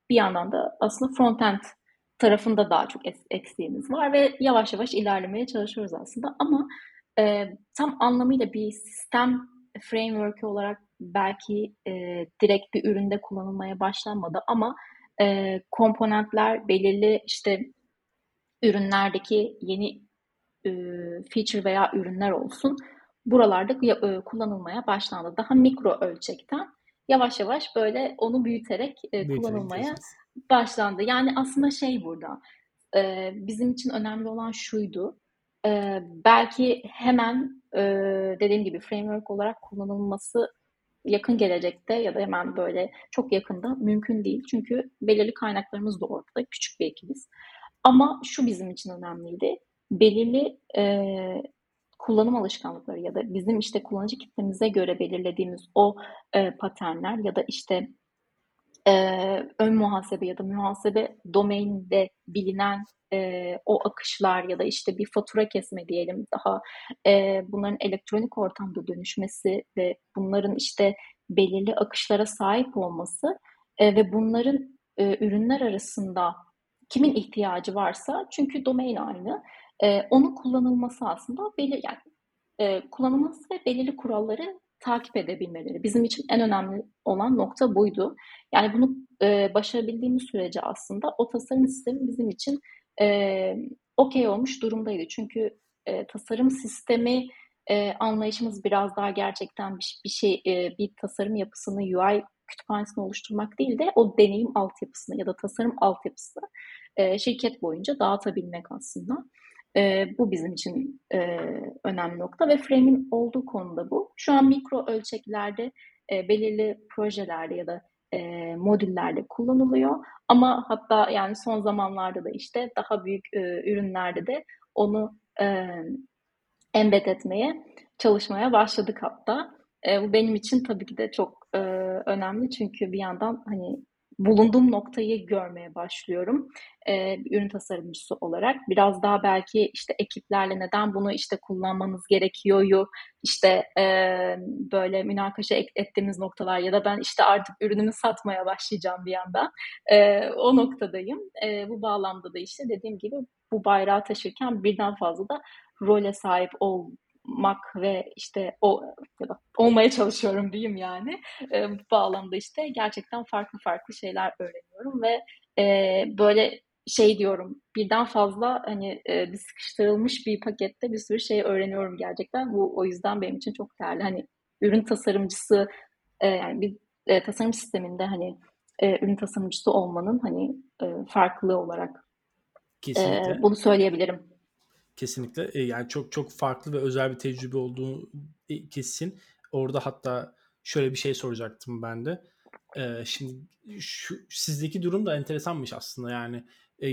bir yandan da aslında frontend tarafında daha çok eksiğimiz var ve yavaş yavaş ilerlemeye çalışıyoruz aslında. Ama tam anlamıyla bir sistem framework'ü olarak belki direkt bir üründe kullanılmaya başlanmadı ama komponentler belirli işte ürünlerdeki yeni feature veya ürünler olsun buralarda kullanılmaya başlandı. Daha mikro ölçekten yavaş yavaş böyle onu büyüterek Büyüterek kullanılmaya gidiyorsunuz. başlandı. Yani aslında şey burada bizim için önemli olan şuydu. Belki hemen dediğim gibi framework olarak kullanılması yakın gelecekte ya da hemen böyle çok yakında mümkün değil. Çünkü belirli kaynaklarımız da ortada. Küçük bir ekibiz. Ama şu bizim için önemliydi. Belirli kullanım alışkanlıkları ya da bizim işte kullanıcı kitlemize göre belirlediğimiz o paternler ya da işte ön muhasebe ya da muhasebe domaininde bilinen o akışlar ya da işte bir fatura kesme diyelim daha bunların elektronik ortamda dönüşmesi ve bunların işte belirli akışlara sahip olması ve bunların ürünler arasında kimin ihtiyacı varsa çünkü domain aynı onun kullanılması aslında yani kullanılması ve belirli kuralları takip edebilmeleri. Bizim için en önemli olan nokta buydu. Yani bunu başarabildiğimiz sürece aslında o tasarım sistemi bizim için okey olmuş durumdaydı. Çünkü tasarım sistemi anlayışımız biraz daha gerçekten bir tasarım yapısını UI kütüphanesini oluşturmak değil de o deneyim altyapısını ya da tasarım altyapısını şirket boyunca dağıtabilmek aslında. Bu bizim için önemli nokta ve Frame'in olduğu konuda bu. Şu an mikro ölçeklerde belirli projelerde ya da modüllerde kullanılıyor. Ama hatta yani son zamanlarda da işte daha büyük ürünlerde de onu embed etmeye çalışmaya başladık hatta. Bu benim için tabii ki de çok önemli çünkü bir yandan hani bulunduğum noktayı görmeye başlıyorum bir ürün tasarımcısı olarak. Biraz daha belki işte ekiplerle neden bunu işte kullanmanız gerekiyor işte böyle münakaşa ettiğimiz noktalar ya da ben işte artık ürünümü satmaya başlayacağım bir yandan. O noktadayım. Bu bağlamda da işte dediğim gibi bu bayrağı taşırken birden fazla da role sahip olmak ve işte o ya da olmaya çalışıyorum diyeyim yani. Bu bağlamda işte gerçekten farklı farklı şeyler öğreniyorum ve böyle şey diyorum birden fazla hani bir sıkıştırılmış bir pakette bir sürü şey öğreniyorum gerçekten. Bu o yüzden benim için çok değerli. Hani ürün tasarımcısı yani bir tasarım sisteminde hani ürün tasarımcısı olmanın hani farklılığı olarak Kesinlikle. bunu söyleyebilirim. Kesinlikle. Yani çok çok farklı ve özel bir tecrübe olduğu kesin. Orada hatta şöyle bir şey soracaktım ben de. Şimdi sizdeki durum da enteresanmış aslında. Yani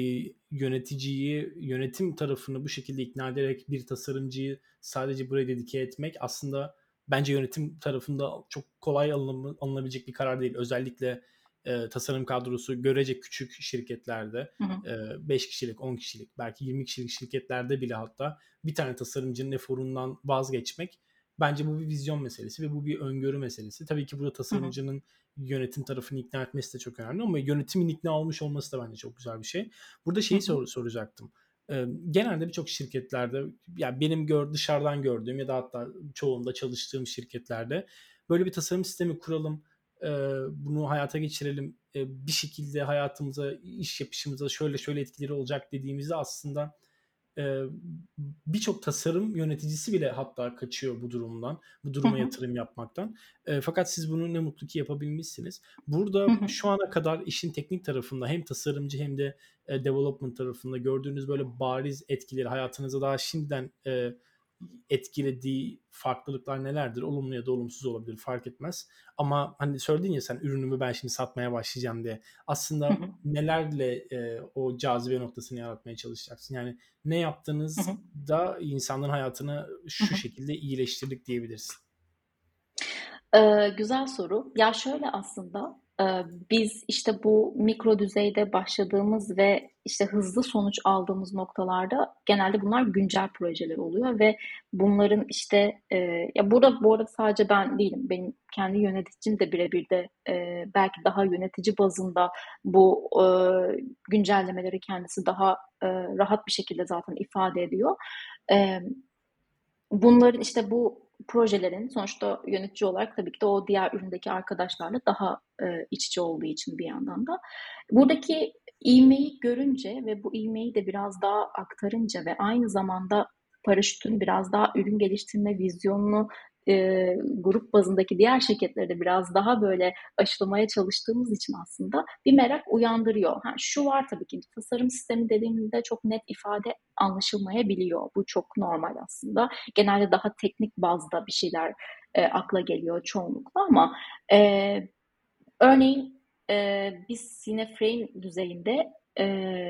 yöneticiyi, yönetim tarafını bu şekilde ikna ederek bir tasarımcıyı sadece buraya dedike etmek aslında bence yönetim tarafında çok kolay alınabilecek bir karar değil. Özellikle tasarım kadrosu görecek küçük şirketlerde Hı hı. 5 kişilik, 10 kişilik, belki 20 kişilik şirketlerde bile hatta bir tane tasarımcının eforundan vazgeçmek bence bu bir vizyon meselesi ve bu bir öngörü meselesi. Tabii ki burada Hı hı. tasarımcının yönetim tarafını ikna etmesi de çok önemli ama yönetimin ikna olmuş olması da bence çok güzel bir şey. Burada Hı şeyi hı. soracaktım. Genelde birçok şirketlerde yani benim dışarıdan gördüğüm ya da hatta çoğunda çalıştığım şirketlerde böyle bir tasarım sistemi kuralım, bunu hayata geçirelim, bir şekilde hayatımıza, iş yapışımıza şöyle şöyle etkileri olacak dediğimizde aslında e, birçok tasarım yöneticisi bile hatta kaçıyor bu durumdan, bu Hı duruma hı. yatırım yapmaktan. Fakat siz bunu ne mutlu ki yapabilmişsiniz. Hı Burada hı. şu ana kadar işin teknik tarafında hem tasarımcı hem de development tarafında gördüğünüz böyle bariz etkileri hayatınıza daha şimdiden etkilediği farklılıklar nelerdir? Olumlu ya da olumsuz olabilir fark etmez. Ama hani söyledin ya sen ürünümü ben şimdi satmaya başlayacağım diye. Hı Aslında hı. nelerle o cazibe noktasını yaratmaya çalışacaksın? Yani ne Hı hı. yaptığınız da insanların hayatını Hı şu hı. şekilde iyileştirdik diyebilirsin. Güzel soru. Ya şöyle aslında Biz işte bu mikro düzeyde başladığımız ve işte hızlı sonuç aldığımız noktalarda genelde bunlar güncel projeler oluyor ve bunların işte ya burada bu arada sadece ben değilim. Benim kendi yöneticim de birebir de belki daha yönetici bazında bu güncellemeleri kendisi daha rahat bir şekilde zaten ifade ediyor. E, Bunların işte bu projelerin sonuçta yönetici olarak tabii ki de o diğer üründeki arkadaşlarla daha iç içe olduğu için bir yandan da. Buradaki ivmeyi görünce ve bu ivmeyi de biraz daha aktarınca ve aynı zamanda paraşütün biraz daha ürün geliştirme vizyonunu grup bazındaki diğer şirketleri de biraz daha böyle aşılamaya çalıştığımız için aslında bir merak uyandırıyor. Ha, şu var tabii ki tasarım sistemi dediğimizde çok net ifade anlaşılmayabiliyor. Bu çok normal aslında. Genelde daha teknik bazda bir şeyler akla geliyor çoğunlukla ama e, örneğin biz yine frame düzeyinde e,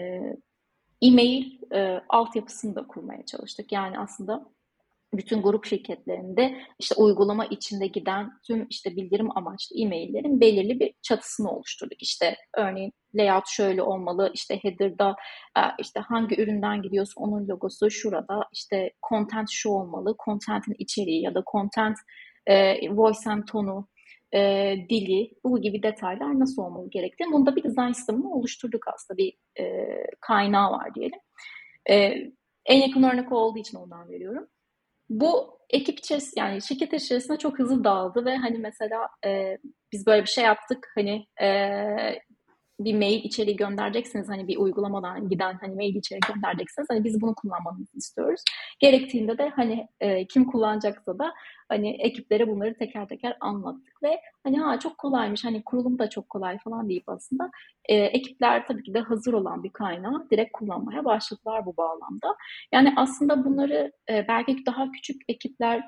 e-mail altyapısını da kurmaya çalıştık. Yani aslında bütün grup şirketlerinde işte uygulama içinde giden tüm işte bildirim amaçlı e-maillerin belirli bir çatısını oluşturduk. İşte örneğin layout şöyle olmalı, işte header'da işte hangi üründen gidiyorsa onun logosu şurada, işte content şu olmalı, content'in içeriği ya da content voice and tonu, dili, bu gibi detaylar nasıl olmalı gerektiği. Bunda bir design sistemini oluşturduk aslında, bir kaynağı var diyelim. E, En yakın örnek olduğu için ondan veriyorum. Bu ekip içerisinde yani şirket içerisinde çok hızlı dağıldı ve hani mesela biz böyle bir şey yaptık, hani bir mail içeriği göndereceksiniz, hani bir uygulamadan giden hani mail içeriği göndereceksiniz, hani biz bunu kullanmanızı istiyoruz. Gerektiğinde de hani kim kullanacaksa da hani ekiplere bunları teker teker anlattık ve hani ha çok kolaymış, hani kurulum da çok kolay falan deyip aslında ekipler tabii ki de hazır olan bir kaynağı direkt kullanmaya başladılar bu bağlamda. Yani aslında bunları belki daha küçük ekipler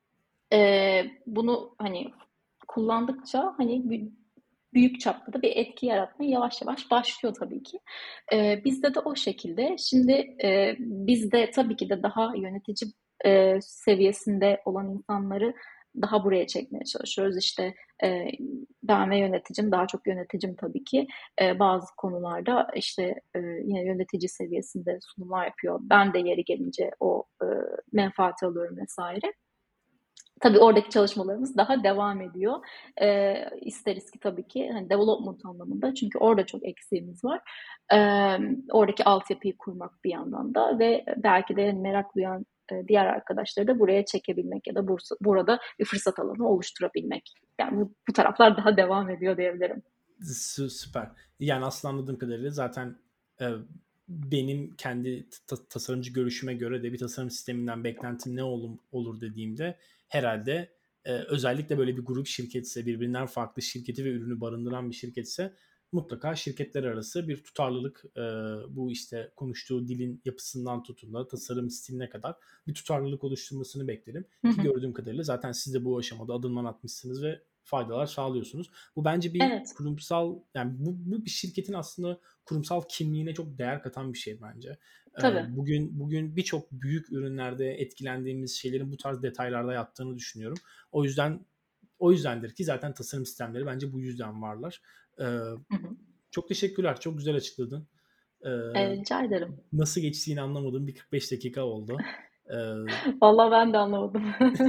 bunu hani kullandıkça hani büyük çapta da bir etki yaratmaya yavaş yavaş başlıyor tabii ki. Bizde de o şekilde. Şimdi bizde tabii ki de daha yönetici seviyesinde olan insanları daha buraya çekmeye çalışıyoruz. İşte e, ben ve yöneticim, daha çok yöneticim tabii ki bazı konularda işte yine yönetici seviyesinde sunumlar yapıyor. Ben de yeri gelince o menfaati alıyorum vesaire. Tabii oradaki çalışmalarımız daha devam ediyor. İsteriz ki tabii ki hani development anlamında, çünkü orada çok eksiğimiz var. Oradaki altyapıyı kurmak bir yandan da ve belki de merak duyan diğer arkadaşları da buraya çekebilmek ya da burada bir fırsat alanı oluşturabilmek. Yani bu taraflar daha devam ediyor diyebilirim. Süper. Yani aslında anladığım kadarıyla zaten e, benim kendi tasarımcı görüşüme göre de bir tasarım sisteminden beklentim ne olur dediğimde herhalde özellikle böyle bir grup şirketse, birbirinden farklı şirketi ve ürünü barındıran bir şirketse mutlaka şirketler arası bir tutarlılık, bu işte konuştuğu dilin yapısından tutun da tasarım stiline kadar bir tutarlılık oluşturmasını beklerim. Hı Ki hı. gördüğüm kadarıyla zaten siz de bu aşamada adımlar atmışsınız ve faydalar sağlıyorsunuz. Bu bence bir Evet, kurumsal, yani bu bir şirketin aslında kurumsal kimliğine çok değer katan bir şey bence. tabii. Bugün birçok büyük ürünlerde etkilendiğimiz şeylerin bu tarz detaylarda yattığını düşünüyorum. O yüzden o yüzdendir ki zaten tasarım sistemleri bence bu yüzden varlar. Ee, Hı hı. Çok teşekkürler. Çok güzel açıkladın. Ee, Rica ederim. Nasıl geçtiğini anlamadığım bir 45 dakika oldu. Ee, Vallahi ben de anlamadım.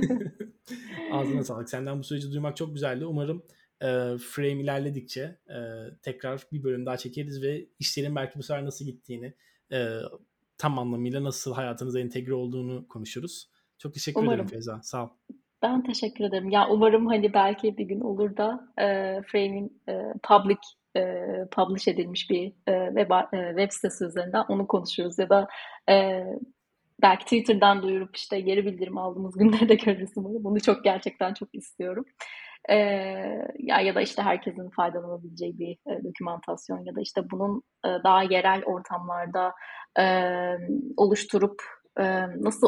Ağzına sağlık. Senden bu süreci duymak çok güzeldi. Umarım frame ilerledikçe tekrar bir bölüm daha çekeriz ve işlerin belki bu sefer nasıl gittiğini, e, tam anlamıyla nasıl hayatınıza entegre olduğunu konuşuruz. Çok teşekkür ederim Umarım. Feyza. Sağ ol. Ben teşekkür ederim. Ya umarım hani belki bir gün olur da Frame'in public publish edilmiş bir web sitesi üzerinden onu konuşuruz ya da e, belki Twitter'dan duyurup işte geri bildirim aldığımız günleri de görürüz umarım. Bunu çok gerçekten çok istiyorum. E, ya da işte herkesin faydalanabileceği bir dokümantasyon ya da işte bunun daha yerel ortamlarda e, oluşturup nasıl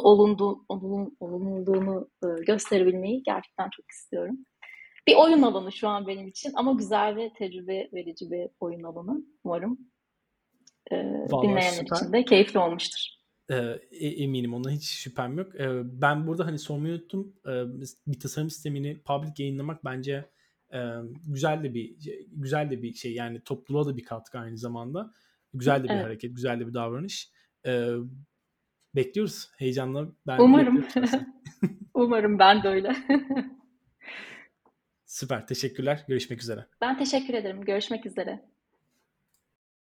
olunduğunu gösterebilmeyi gerçekten çok istiyorum. Bir oyun alanı şu an benim için ama güzel ve tecrübe verici bir oyun alanı. Umarım Vallahi dinleyenler süper. için de keyifli olmuştur. Eminim, ona hiç şüphem yok. Ben burada hani sormayı unuttum. Bir tasarım sistemini public yayınlamak bence Güzel de bir şey, yani topluluğa da bir katkı aynı zamanda. Güzel de bir Evet. hareket, güzel de bir davranış. Eee, Bekliyoruz heyecanla. Ben Umarım. bekliyorum şahsen. Umarım ben de öyle. Süper, teşekkürler. Görüşmek üzere. Ben teşekkür ederim. Görüşmek üzere.